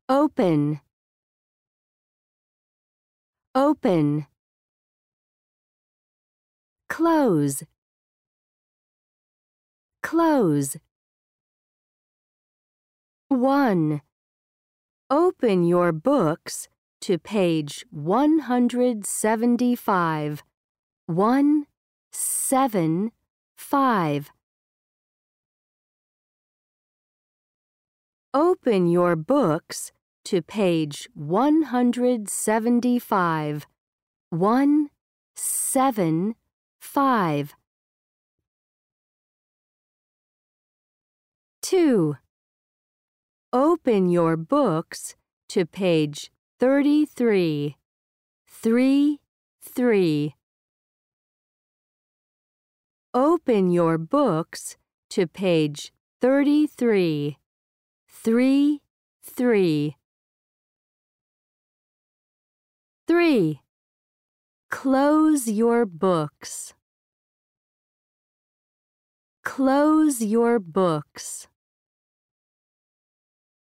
Open, open. Close, close. 1. Open your books to page 175. 175. Open your books to page 175. 175. 2. Open your books to page 33. 33. Open your books to page 33. 33. 3. Close your books. Close your books.